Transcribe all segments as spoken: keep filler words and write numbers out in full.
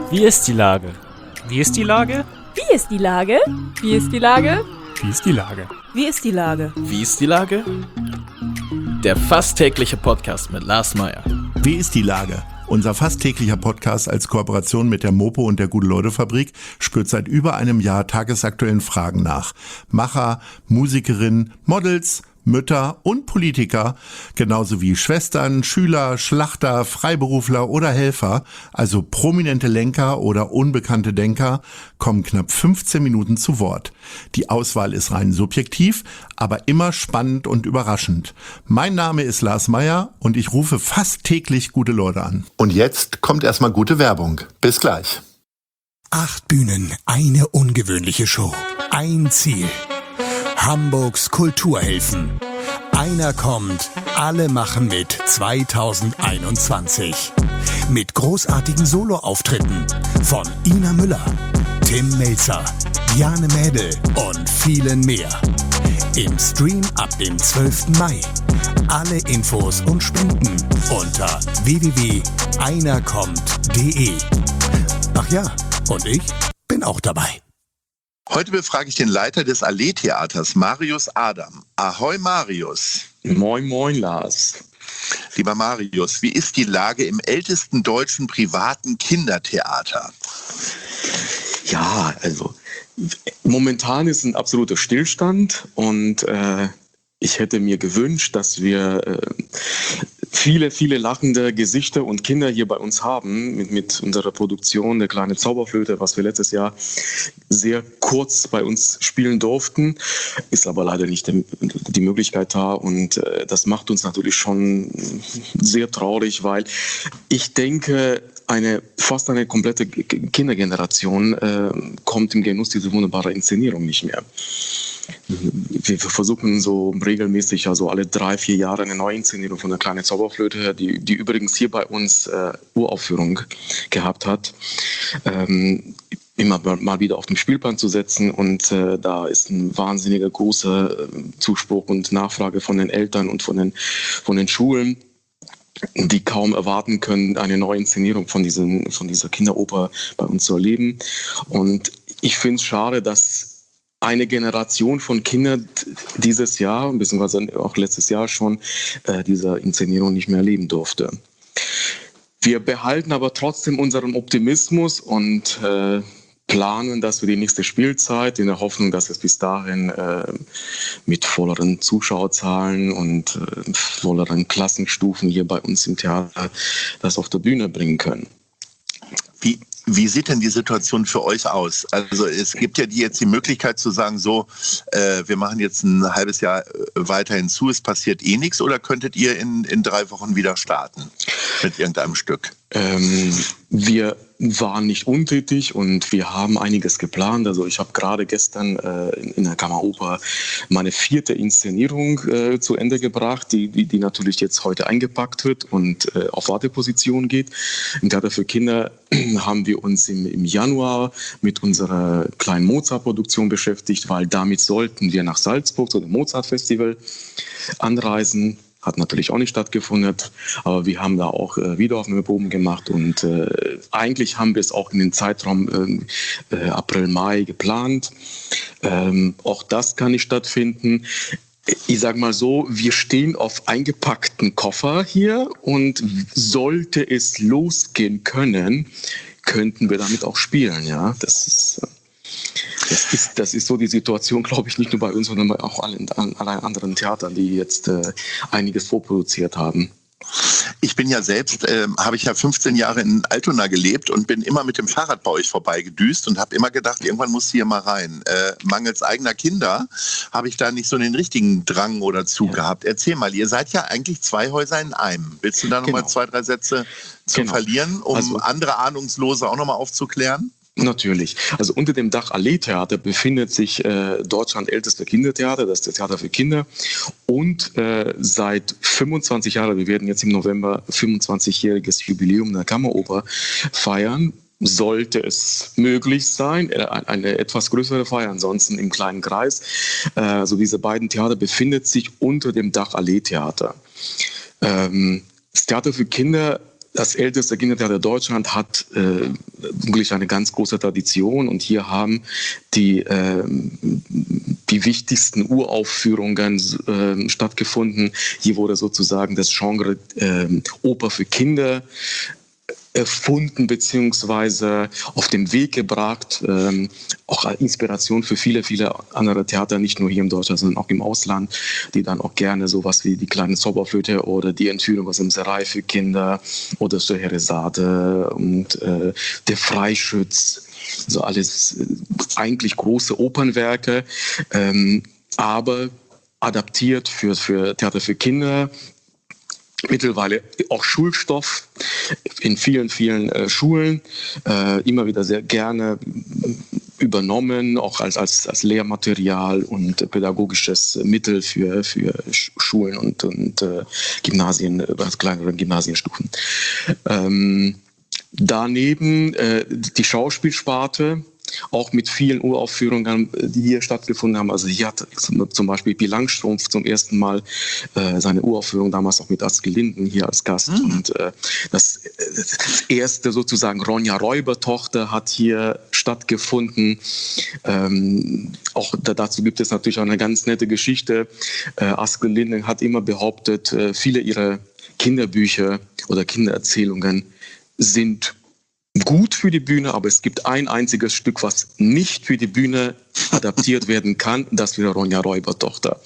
Wie ist die Lage? Wie ist die Lage? Wie ist die Lage? Wie ist die Lage? Wie ist die Lage? Wie ist die Lage? Wie ist die Lage? Der fast tägliche Podcast mit Lars Meyer. Wie ist die Lage? Unser fast täglicher Podcast als Kooperation mit der Mopo und der Gute-Leute-Fabrik spürt seit über einem Jahr tagesaktuellen Fragen nach. Macher, Musikerinnen, Models, Mütter und Politiker, genauso wie Schwestern, Schüler, Schlachter, Freiberufler oder Helfer, also prominente Lenker oder unbekannte Denker, kommen knapp fünfzehn Minuten zu Wort. Die Auswahl ist rein subjektiv, aber immer spannend und überraschend. Mein Name ist Lars Meyer und ich rufe fast täglich gute Leute an. Und jetzt kommt erstmal gute Werbung. Bis gleich. Acht Bühnen, eine ungewöhnliche Show. Ein Ziel. Hamburgs Kulturhelfen. Einer kommt, alle machen mit zweitausendeinundzwanzig. Mit großartigen Soloauftritten von Ina Müller, Tim Melzer, Jane Mädel und vielen mehr. Im Stream ab dem zwölften Mai. Alle Infos und Spenden unter w w w punkt einer kommt punkt de. Ach ja, und ich bin auch dabei. Heute befrage ich den Leiter des Allee-Theaters, Marius Adam. Ahoi Marius. Moin, moin Lars. Lieber Marius, wie ist die Lage im ältesten deutschen privaten Kindertheater? Ja, also momentan ist ein absoluter Stillstand und äh, ich hätte mir gewünscht, dass wir äh, viele, viele lachende Gesichter und Kinder hier bei uns haben mit, mit unserer Produktion Der kleine Zauberflöte, was wir letztes Jahr sehr kurz bei uns spielen durften, ist aber leider nicht die, die Möglichkeit da und äh, das macht uns natürlich schon sehr traurig, weil ich denke, eine fast eine komplette Kindergeneration äh, kommt im Genuss dieser wunderbaren Inszenierung nicht mehr. Wir versuchen so regelmäßig, also alle drei, vier Jahre eine Neuinszenierung von der kleinen Zauberflöte, die, die übrigens hier bei uns äh, Uraufführung gehabt hat, ähm, immer mal wieder auf den Spielplan zu setzen und äh, da ist ein wahnsinniger großer äh, Zuspruch und Nachfrage von den Eltern und von den, von den Schulen, die kaum erwarten können, eine neue Inszenierung von, diesen, von dieser Kinderoper bei uns zu erleben. Und ich finde es schade, dass eine Generation von Kindern dieses Jahr, beziehungsweise auch letztes Jahr schon, äh, dieser Inszenierung nicht mehr erleben durfte. Wir behalten aber trotzdem unseren Optimismus und äh, planen das für die nächste Spielzeit in der Hoffnung, dass es bis dahin äh, mit volleren Zuschauerzahlen und äh, volleren Klassenstufen hier bei uns im Theater das auf der Bühne bringen können. Wie, wie sieht denn die Situation für euch aus? Also es gibt ja die jetzt die Möglichkeit zu sagen, so, äh, wir machen jetzt ein halbes Jahr weiterhin zu, es passiert eh nichts, oder könntet ihr in, in drei Wochen wieder starten mit irgendeinem Stück? Ähm, wir waren nicht untätig und wir haben einiges geplant. Also ich habe gerade gestern äh, in, in der Kammeroper meine vierte Inszenierung äh, zu Ende gebracht, die, die, die natürlich jetzt heute eingepackt wird und äh, auf Warteposition geht. Im Theater für Kinder haben wir uns im, im Januar mit unserer kleinen Mozart-Produktion beschäftigt, weil damit sollten wir nach Salzburg zu dem Mozart-Festival anreisen. Hat natürlich auch nicht stattgefunden, aber wir haben da auch äh, Wiederaufnahmeproben gemacht und äh, eigentlich haben wir es auch in den Zeitraum äh, äh, April, Mai geplant. Ähm, auch das kann nicht stattfinden. Ich sage mal so, wir stehen auf eingepackten Koffer hier und sollte es losgehen können, könnten wir damit auch spielen. Ja, das ist... Äh, Das ist, das ist so die Situation, glaube ich, nicht nur bei uns, sondern bei auch allen, allen anderen Theatern, die jetzt äh, einiges vorproduziert haben. Ich bin ja selbst, äh, habe ich ja fünfzehn Jahre in Altona gelebt und bin immer mit dem Fahrrad bei euch vorbeigedüst und habe immer gedacht, irgendwann muss hier mal rein. Äh, mangels eigener Kinder habe ich da nicht so den richtigen Drang oder Zug ja. gehabt. Erzähl mal, ihr seid ja eigentlich zwei Häuser in einem. Willst du da nochmal genau. zwei, drei Sätze zu genau. verlieren, um also, andere Ahnungslose auch nochmal aufzuklären? Natürlich. Also unter dem Dach Allee-Theater befindet sich äh, Deutschlands älteste Kindertheater, das ist das Theater für Kinder. Und äh, seit fünfundzwanzig Jahren, wir werden jetzt im November fünfundzwanzigjähriges Jubiläum der Kammeroper feiern, sollte es möglich sein, eine etwas größere Feier, ansonsten im kleinen Kreis. Also diese beiden Theater befindet sich unter dem Dach Allee-Theater. Das Theater für Kinder das älteste Kindertheater Deutschland hat äh, wirklich eine ganz große Tradition und hier haben die, äh, die wichtigsten Uraufführungen äh, stattgefunden. Hier wurde sozusagen das Genre äh, Oper für Kinder erfunden beziehungsweise auf den Weg gebracht, ähm, auch als Inspiration für viele, viele andere Theater, nicht nur hier in Deutschland, sondern auch im Ausland, die dann auch gerne sowas wie die kleine Zauberflöte oder die Entführung aus dem Serail für Kinder oder Scheherazade und äh, der Freischütz, also alles äh, eigentlich große Opernwerke, ähm, aber adaptiert für, für Theater für Kinder. Mittlerweile auch Schulstoff in vielen, vielen äh, Schulen, äh, immer wieder sehr gerne übernommen, auch als, als, als Lehrmaterial und pädagogisches Mittel für, für Schulen und, und äh, Gymnasien, also kleineren Gymnasienstufen. Ähm, daneben äh, die Schauspielsparte, auch mit vielen Uraufführungen, die hier stattgefunden haben. Also hier hat zum Beispiel Pippi Langstrumpf zum ersten Mal äh, seine Uraufführung, damals auch mit Astrid Lindgren hier als Gast. Mhm. Und äh, das, das erste sozusagen Ronja Räubertochter hat hier stattgefunden. Ähm, auch da, dazu gibt es natürlich auch eine ganz nette Geschichte. Äh, Astrid Lindgren hat immer behauptet, äh, viele ihrer Kinderbücher oder Kindererzählungen sind gut für die Bühne, aber es gibt ein einziges Stück, was nicht für die Bühne adaptiert werden kann, das wäre Ronja Räubertochter.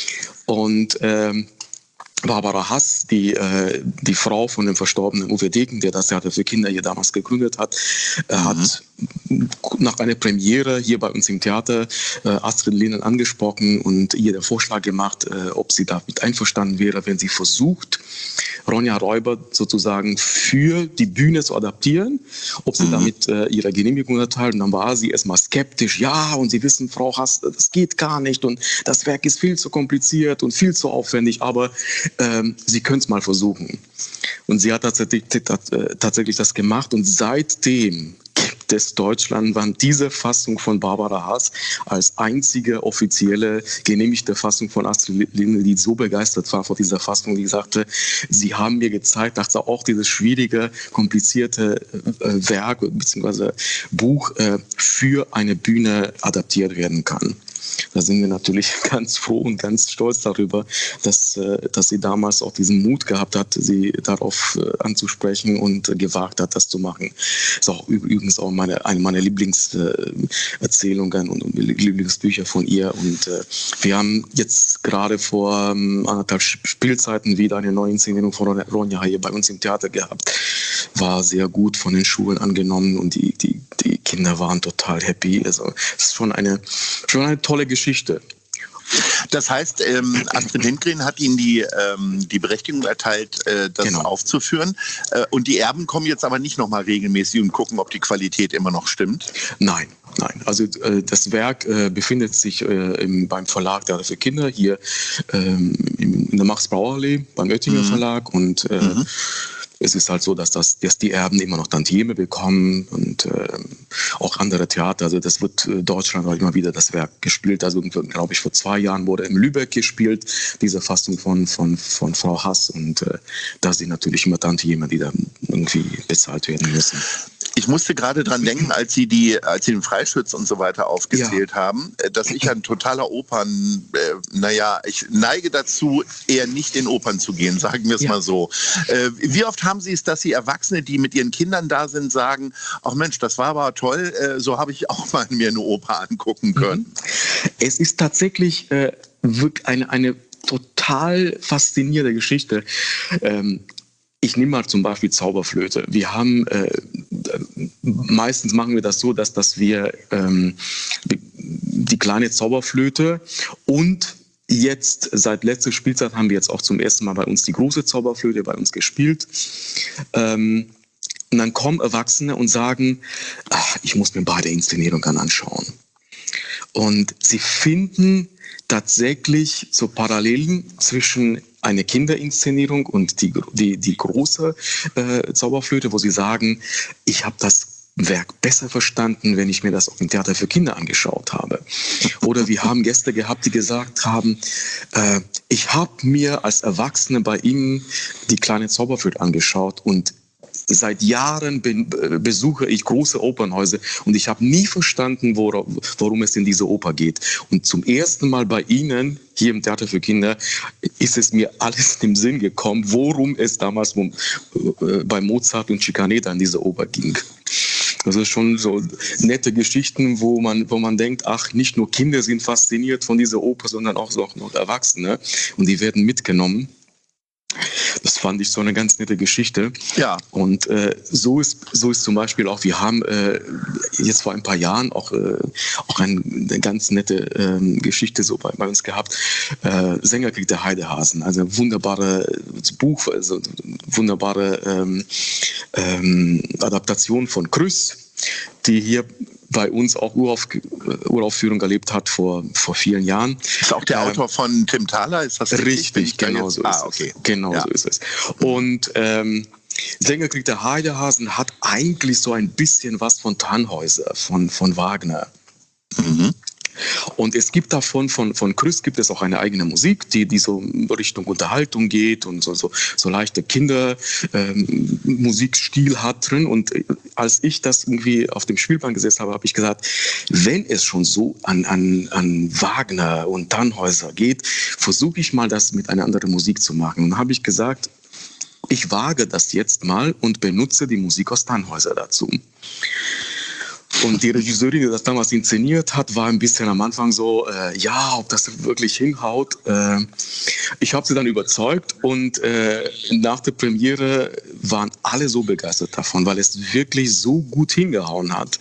Und ähm, Barbara Hass, die, äh, die Frau von dem verstorbenen Uwe Degen, der das Theater für Kinder hier damals gegründet hat, äh, mhm. hat nach einer Premiere hier bei uns im Theater äh, Astrid Lindgren angesprochen und ihr den Vorschlag gemacht, äh, ob sie damit einverstanden wäre, wenn sie versucht, Ronja Räuber sozusagen für die Bühne zu adaptieren, ob sie mhm. damit äh, ihre Genehmigung erteilt. Und dann war sie erstmal skeptisch. Ja, und Sie wissen, Frau Hass, das geht gar nicht und das Werk ist viel zu kompliziert und viel zu aufwendig, aber ähm, Sie können es mal versuchen. Und sie hat tatsächlich, tatsächlich das gemacht und seitdem gibt es deutschlandweit diese Fassung von Barbara Hass als einzige offizielle genehmigte Fassung von Astrid Lindgren, die so begeistert war von dieser Fassung, die sagte, sie haben mir gezeigt, dass auch dieses schwierige, komplizierte äh, Werk bzw. Buch äh, für eine Bühne adaptiert werden kann. Da sind wir natürlich ganz froh und ganz stolz darüber, dass, dass sie damals auch diesen Mut gehabt hat, sie darauf anzusprechen und gewagt hat, das zu machen. Das ist auch übrigens auch meine, eine meiner Lieblingserzählungen und Lieblingsbücher von ihr. Und wir haben jetzt gerade vor anderthalb Spielzeiten wieder eine neue Inszenierung von Ronja hier bei uns im Theater gehabt. War sehr gut von den Schulen angenommen und die, die, die Kinder waren total happy. Also es ist schon eine, schon eine tolle Geschichte. Das heißt, ähm, Astrid Lindgren hat Ihnen die, ähm, die Berechtigung erteilt, äh, das genau. aufzuführen. Äh, und die Erben kommen jetzt aber nicht nochmal regelmäßig und gucken, ob die Qualität immer noch stimmt? Nein. Nein, also äh, das Werk äh, befindet sich äh, im, beim Verlag Theater für Kinder hier ähm, in der Max-Brauer-Allee beim Oettinger mhm. Verlag und äh, mhm. es ist halt so, dass, das, dass die Erben immer noch Tantieme bekommen und äh, auch andere Theater. Also das wird äh, Deutschland auch immer wieder das Werk gespielt. Also glaube ich vor zwei Jahren wurde in Lübeck gespielt, diese Fassung von, von, von Frau Hass. Und äh, da sind natürlich immer Tantieme, die dann irgendwie bezahlt werden müssen. Ich musste gerade dran denken, als Sie, die, als Sie den Freischütz und so weiter aufgezählt ja. haben, dass ich ein totaler Opern, äh, naja, ich neige dazu, eher nicht in Opern zu gehen, sagen wir es ja. mal so. Äh, wie oft haben Sie es, dass Sie Erwachsene, die mit ihren Kindern da sind, sagen, ach Mensch, das war aber toll, äh, so habe ich auch mal mir eine Oper angucken können? Es ist tatsächlich äh, wirklich eine, eine total faszinierende Geschichte. Ähm, Ich nehme mal zum Beispiel Zauberflöte. Wir haben, äh, meistens machen wir das so, dass, dass wir ähm, die, die kleine Zauberflöte und jetzt seit letzter Spielzeit haben wir jetzt auch zum ersten Mal bei uns die große Zauberflöte bei uns gespielt. Ähm, und dann kommen Erwachsene und sagen, ach, ich muss mir beide Inszenierungen anschauen. Und sie finden tatsächlich so Parallelen zwischen eine Kinderinszenierung und die, die, die große äh, Zauberflöte, wo sie sagen, ich habe das Werk besser verstanden, wenn ich mir das auch im Theater für Kinder angeschaut habe. Oder wir haben Gäste gehabt, die gesagt haben, äh, ich habe mir als Erwachsene bei Ihnen die kleine Zauberflöte angeschaut und Seit Jahren be- besuche ich große Opernhäuser und ich habe nie verstanden, wora- worum es in dieser Oper geht. Und zum ersten Mal bei Ihnen, hier im Theater für Kinder, ist es mir alles in den Sinn gekommen, worum es damals äh, bei Mozart und Scicaneta in dieser Oper ging. Das ist schon so nette Geschichten, wo man, wo man denkt, ach, nicht nur Kinder sind fasziniert von dieser Oper, sondern auch so noch Erwachsene. Und die werden mitgenommen. Das fand ich so eine ganz nette Geschichte. Ja. Und äh, so ist so ist zum Beispiel auch, wir haben äh, jetzt vor ein paar Jahren auch, äh, auch ein, eine ganz nette ähm, Geschichte so bei, bei uns gehabt. Äh, Sängerkrieg der Heidehasen, also ein wunderbares Buch, also wunderbare ähm, ähm, Adaptation von Krüss, die hier bei uns auch Urauf, Uraufführung erlebt hat vor, vor vielen Jahren. Ist auch der ähm, Autor von Tim Thaler, ist das richtig? Richtig, genau so ist ah, okay. es. Genau ja. so ist es. Und ähm, Sängerkrieg der Heidehasen hat eigentlich so ein bisschen was von Tannhäuser, von, von Wagner. Mhm. Und es gibt davon, von, von Krüss gibt es auch eine eigene Musik, die, die so Richtung Unterhaltung geht und so, so, so leichte Kindermusikstil ähm, hat drin. Und als ich das irgendwie auf dem Spielplan gesessen habe, habe ich gesagt, wenn es schon so an, an, an Wagner und Tannhäuser geht, versuche ich mal das mit einer anderen Musik zu machen. Und dann habe ich gesagt, ich wage das jetzt mal und benutze die Musik aus Tannhäuser dazu. Und die Regisseurin, die das damals inszeniert hat, war ein bisschen am Anfang so, äh, ja, ob das wirklich hinhaut. Äh, ich habe sie dann überzeugt und äh, nach der Premiere waren alle so begeistert davon, weil es wirklich so gut hingehauen hat,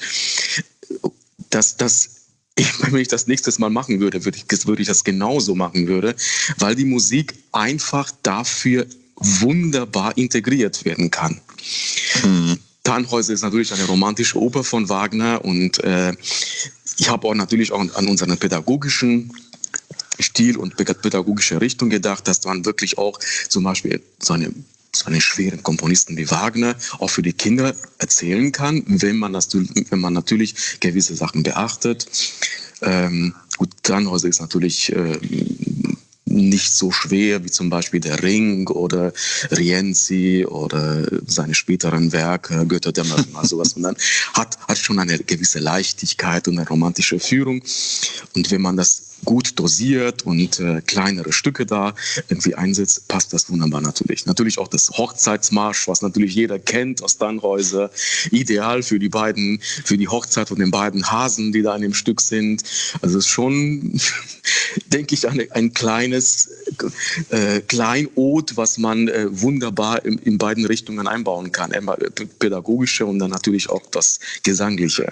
dass das Ich, wenn ich das nächstes Mal machen würde, würde ich, würde ich das genauso machen würde, weil die Musik einfach dafür wunderbar integriert werden kann. Mhm. Tannhäuser ist natürlich eine romantische Oper von Wagner und äh, ich habe auch natürlich auch an unseren pädagogischen Stil und pädagogische Richtung gedacht, dass man wirklich auch zum Beispiel so eine so einen schweren Komponisten wie Wagner auch für die Kinder erzählen kann, wenn man, das, wenn man natürlich gewisse Sachen beachtet. Ähm, gut, Tannhäuser ist natürlich äh, nicht so schwer wie zum Beispiel der Ring oder Rienzi oder seine späteren Werke, Götterdämmerung, also sowas. Und dann hat, hat schon eine gewisse Leichtigkeit und eine romantische Führung. Und wenn man das gut dosiert und äh, kleinere Stücke da irgendwie einsetzt, passt das wunderbar natürlich. Natürlich auch das Hochzeitsmarsch, was natürlich jeder kennt aus Tannhäuser, ideal für die beiden, für die Hochzeit von den beiden Hasen, die da in dem Stück sind. Also es ist schon, denke ich, eine, ein kleines äh, Kleinod, was man äh, wunderbar in, in beiden Richtungen einbauen kann. Einmal pädagogische und dann natürlich auch das Gesangliche.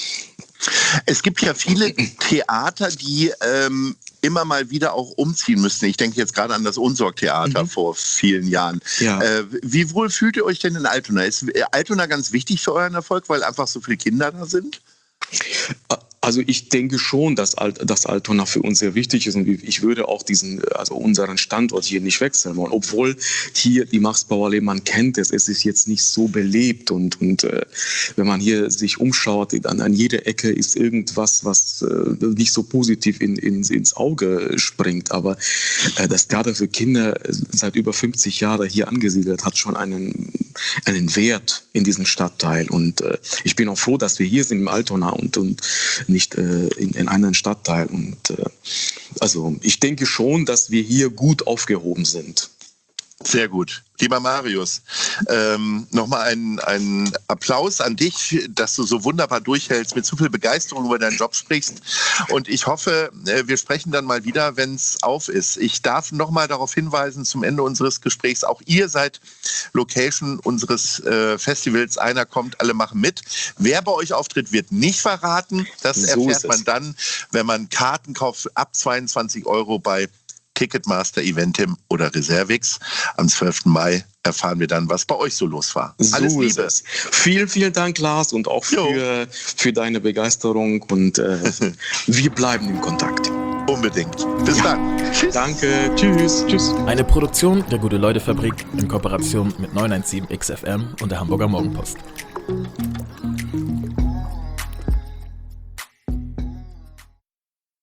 Es gibt ja viele Theater, die ähm, immer mal wieder auch umziehen müssen. Ich denke jetzt gerade an das Unsorg-Theater mhm. vor vielen Jahren. Ja. Äh, wie wohl fühlt ihr euch denn in Altona? Ist Altona ganz wichtig für euren Erfolg, weil einfach so viele Kinder da sind? Also ich denke schon, dass, Alt, dass Altona für uns sehr wichtig ist und ich würde auch diesen, also unseren Standort hier nicht wechseln wollen, obwohl hier die Maxbauallee, man kennt es, es ist jetzt nicht so belebt und, und äh, wenn man hier sich umschaut, an, an jeder Ecke ist irgendwas, was äh, nicht so positiv in, in, ins Auge springt, aber äh, das Theater für Kinder seit über fünfzig Jahren hier angesiedelt hat schon einen, einen Wert in diesem Stadtteil und äh, ich bin auch froh, dass wir hier sind im Altona und, und nicht äh, in, in einem Stadtteil. Und äh, also ich denke schon, dass wir hier gut aufgehoben sind. Sehr gut. Lieber Marius, ähm, nochmal einen, einen Applaus an dich, dass du so wunderbar durchhältst, mit so viel Begeisterung über deinen Job sprichst. Und ich hoffe, äh, wir sprechen dann mal wieder, wenn es auf ist. Ich darf nochmal darauf hinweisen, zum Ende unseres Gesprächs, auch ihr seid Location unseres äh, Festivals. Einer kommt, alle machen mit. Wer bei euch auftritt, wird nicht verraten. Das so erfährt man dann, wenn man Karten kauft ab zweiundzwanzig Euro bei Ticketmaster, Eventim oder Reservix. Am zwölften Mai erfahren wir dann, was bei euch so los war. So Alles Liebe. Es. Vielen, vielen Dank, Lars, und auch für, für deine Begeisterung. Und äh, wir bleiben in Kontakt. Unbedingt. Bis ja. dann. Tschüss. Danke. Tschüss. Tschüss. Eine Produktion der Gute-Leute-Fabrik in Kooperation mit neun eins sieben X F M und der Hamburger Morgenpost.